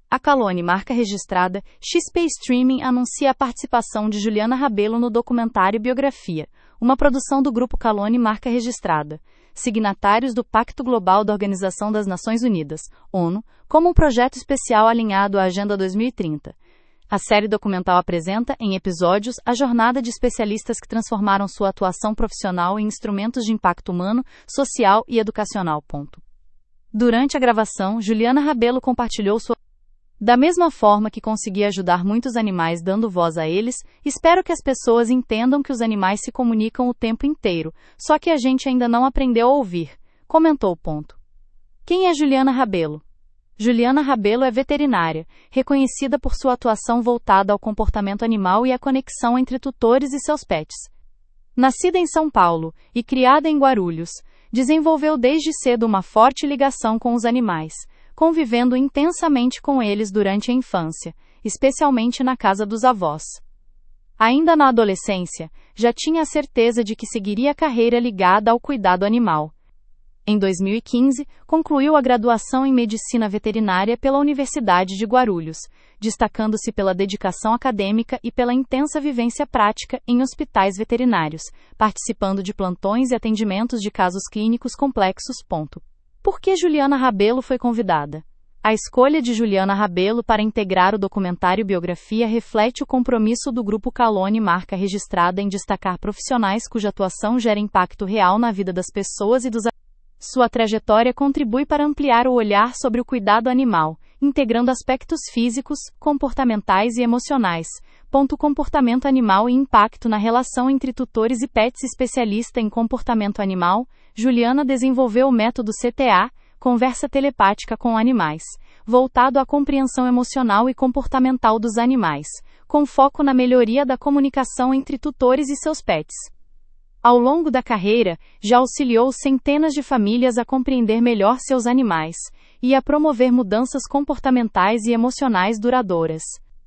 A Calone, marca registrada, XP Streaming anuncia a participação de Juliana Rabelo no documentário Biografia, uma produção do Grupo Calone, marca registrada. Signatários do Pacto Global da Organização das Nações Unidas, ONU, como um projeto especial alinhado à Agenda 2030. A série documental apresenta, em episódios, a jornada de especialistas que transformaram sua atuação profissional em instrumentos de impacto humano, social e educacional. Durante a gravação, Juliana Rabelo compartilhou sua... Da mesma forma que consegui ajudar muitos animais dando voz a eles, espero que as pessoas entendam que os animais se comunicam o tempo inteiro, só que a gente ainda não aprendeu a ouvir, comentou. Quem é Juliana Rabelo? Juliana Rabelo é veterinária, reconhecida por sua atuação voltada ao comportamento animal e à conexão entre tutores e seus pets. Nascida em São Paulo e criada em Guarulhos, desenvolveu desde cedo uma forte ligação com os animais, convivendo intensamente com eles durante a infância, especialmente na casa dos avós. Ainda na adolescência, já tinha a certeza de que seguiria a carreira ligada ao cuidado animal. Em 2015, concluiu a graduação em Medicina Veterinária pela Universidade de Guarulhos, destacando-se pela dedicação acadêmica e pela intensa vivência prática em hospitais veterinários, participando de plantões e atendimentos de casos clínicos complexos. Por que Juliana Rabelo foi convidada? A escolha de Juliana Rabelo para integrar o documentário Biografia reflete o compromisso do Grupo Calone, marca registrada, em destacar profissionais cuja atuação gera impacto real na vida das pessoas e dos animais. Sua trajetória contribui para ampliar o olhar sobre o cuidado animal, integrando aspectos físicos, comportamentais e emocionais. Comportamento animal e impacto na relação entre tutores e pets. Especialista em comportamento animal, Juliana desenvolveu o método CTA, conversa telepática com animais, voltado à compreensão emocional e comportamental dos animais, com foco na melhoria da comunicação entre tutores e seus pets. Ao longo da carreira, já auxiliou centenas de famílias a compreender melhor seus animais e a promover mudanças comportamentais e emocionais duradouras.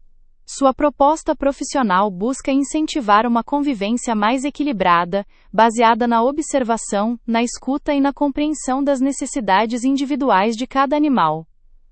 Sua proposta profissional busca incentivar uma convivência mais equilibrada, baseada na observação, na escuta e na compreensão das necessidades individuais de cada animal.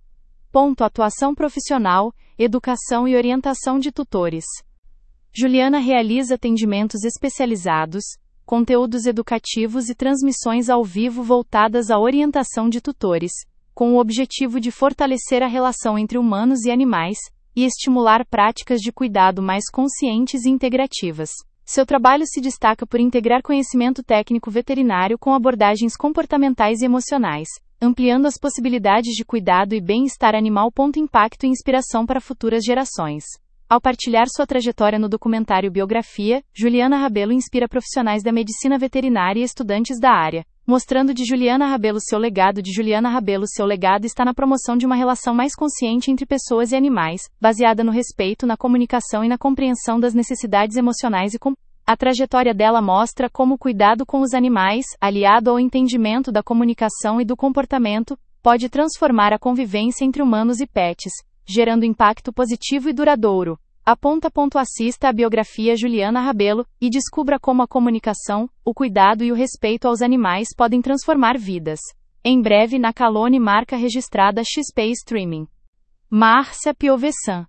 Atuação profissional, educação e orientação de tutores. Juliana realiza atendimentos especializados, conteúdos educativos e transmissões ao vivo voltadas à orientação de tutores, com o objetivo de fortalecer a relação entre humanos e animais e estimular práticas de cuidado mais conscientes e integrativas. Seu trabalho se destaca por integrar conhecimento técnico veterinário com abordagens comportamentais e emocionais, ampliando as possibilidades de cuidado e bem-estar animal. Impacto e inspiração para futuras gerações. Ao partilhar sua trajetória no documentário Biografia, Juliana Rabelo inspira profissionais da medicina veterinária e estudantes da área, mostrando de Juliana Rabelo seu legado. Seu legado está na promoção de uma relação mais consciente entre pessoas e animais, baseada no respeito, na comunicação e na compreensão das necessidades emocionais A trajetória dela mostra como o cuidado com os animais, aliado ao entendimento da comunicação e do comportamento, pode transformar a convivência entre humanos e pets, gerando impacto positivo e duradouro. Assista à biografia Juliana Rabelo e descubra como a comunicação, o cuidado e o respeito aos animais podem transformar vidas. Em breve na Calone, marca registrada XP Streaming. Márcia Piovesan.